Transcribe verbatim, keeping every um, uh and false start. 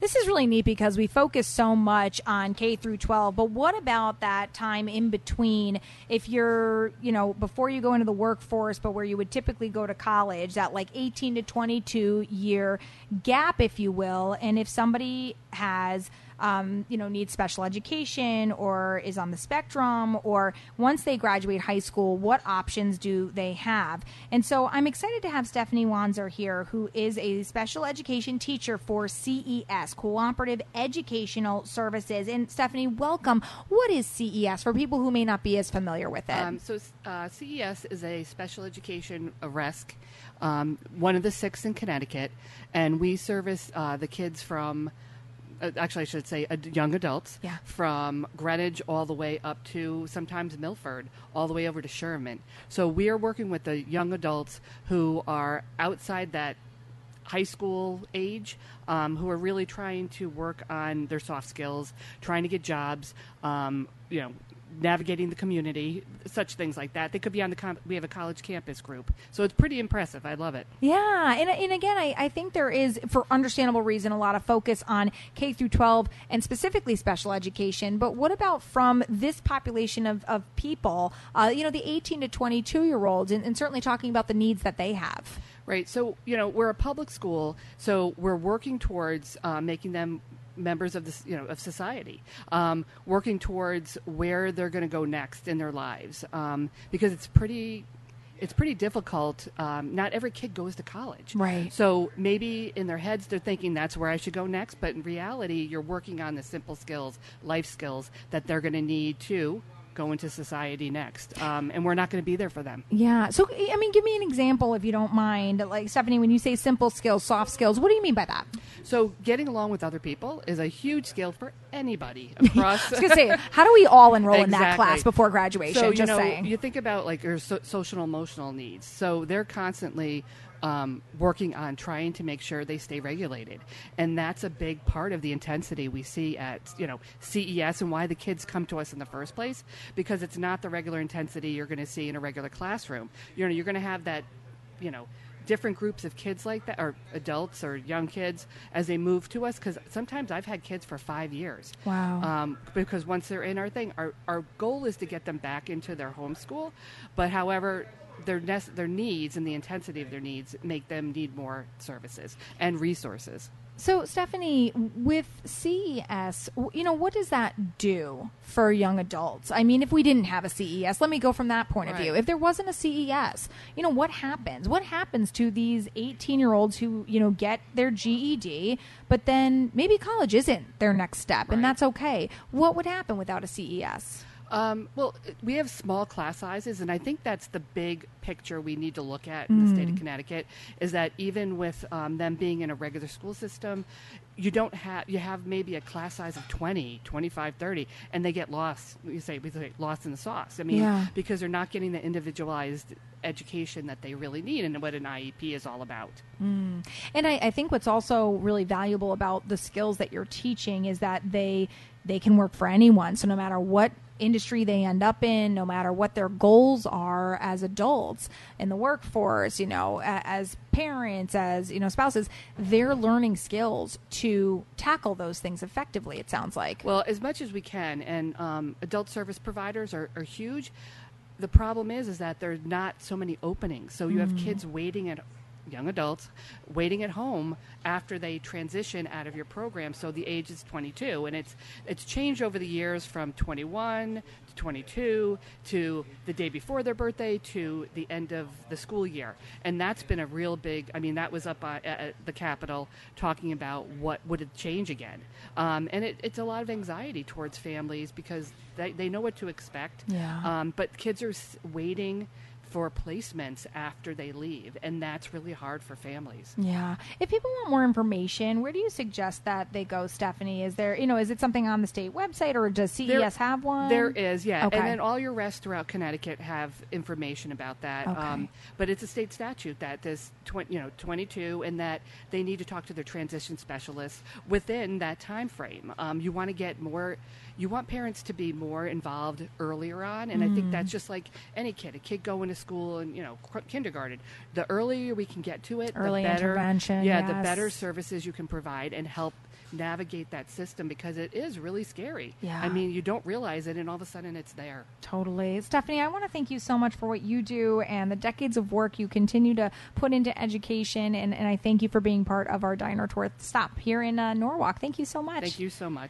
this is really neat because we focus so much on K through twelve, but what about that time in between, if you're, you know, before you go into the workforce, but where you would typically go to college, that like eighteen to twenty-two year gap, if you will, and if somebody has Um, you know, needs special education or is on the spectrum, or once they graduate high school, what options do they have? And so I'm excited to have Stephanie Wanzer here, who is a special education teacher for C E S, Cooperative Educational Services. And Stephanie, welcome. What is C E S for people who may not be as familiar with it? Um, so uh, C E S is a special education, a R E S C, um, one of the six in Connecticut, and we service uh, the kids from Uh, actually, I should say uh, young adults, yeah. from Greenwich all the way up to sometimes Milford, all the way over to Sherman. So we are working with the young adults who are outside that high school age, um, who are really trying to work on their soft skills, trying to get jobs, um, you know, navigating the community, such things like that. They could be on the com- we have a college campus group, so it's pretty impressive. I love it. Yeah, and, and again, I, I think there is, for understandable reason, a lot of focus on K through twelve and specifically special education. But what about from this population of, of people, uh, you know, the eighteen to twenty-two year olds, and, and certainly talking about the needs that they have? Right. So, you know, we're a public school, so we're working towards uh, making them members of this, you know, of society, um, working towards where they're going to go next in their lives, um, because it's pretty, it's pretty difficult. Um, not every kid goes to college, right? So maybe in their heads they're thinking that's where I should go next, but in reality, you're working on the simple skills, life skills that they're going to need to go into society next, um, and we're not going to be there for them. Yeah. So, I mean, give me an example, if you don't mind. Like, Stephanie, when you say simple skills, soft skills, what do you mean by that? So getting along with other people is a huge skill for anybody across. I was going to say, how do we all enroll exactly. in that class before graduation? So, you Just know, saying. You think about like your so- social emotional needs. So they're constantly Um, working on trying to make sure they stay regulated. And that's a big part of the intensity we see at, you know, C E S, and why the kids come to us in the first place, because it's not the regular intensity you're going to see in a regular classroom. You know, you're going to have that, you know, different groups of kids like that, or adults or young kids, as they move to us, because sometimes I've had kids for five years. Wow. Um, because once they're in our thing, our, our goal is to get them back into their home school. But however, their ne- their needs and the intensity of their needs make them need more services and resources. So, Stephanie, with C E S, you know, what does that do for young adults? I mean, if we didn't have a C E S, let me go from that point right. of view. If there wasn't a C E S, you know, what happens? What happens to these eighteen-year-olds who, you know, get their G E D, but then maybe college isn't their next step, right. and that's okay? What would happen without a C E S? Um, well, we have small class sizes, and I think that's the big picture we need to look at in mm. the state of Connecticut, is that even with um, them being in a regular school system, you don't have, you have maybe a class size of twenty, twenty-five, thirty, and they get lost, you say, we say lost in the sauce. I mean, yeah. because they're not getting the individualized education that they really need, and what an I E P is all about. Mm. And I, I think what's also really valuable about the skills that you're teaching is that they they can work for anyone. So no matter what industry they end up in, no matter what their goals are as adults in the workforce, you know, as parents, as, you know, spouses, they're learning skills to tackle those things effectively, it sounds like. Well, as much as we can, and um, adult service providers are, are huge. The problem is, is that there's not so many openings. So you mm. have kids waiting at young adults waiting at home after they transition out of your program. So the age is twenty-two, and it's it's changed over the years from twenty-one to twenty-two to the day before their birthday to the end of the school year. And that's been a real big, I mean, that was up uh, at the Capitol talking about what would it change again. Um, and it, it's a lot of anxiety towards families because they, they know what to expect. Yeah. Um, but kids are s- waiting for placements after they leave, and that's really hard for families. Yeah. If people want more information, where do you suggest that they go, Stephanie? Is there, you know, is it something on the state website, or does C E S there, have one? There is, yeah. Okay. And then all your rests throughout Connecticut have information about that. Okay. Um, but it's a state statute that there's tw- you know, twenty-two, and that they need to talk to their transition specialists within that time frame. Um, you want to get more, you want parents to be more involved earlier on, and mm. I think that's just like any kid, a kid going to school and, you know, kindergarten. The earlier we can get to it, Early the better intervention, yeah, yes. the better services you can provide and help navigate that system, because it is really scary. Yeah. I mean, you don't realize it, and all of a sudden it's there. Totally. Stephanie, I want to thank you so much for what you do and the decades of work you continue to put into education, and, and I thank you for being part of our Diner Tour stop here in uh, Norwalk. Thank you so much. Thank you so much.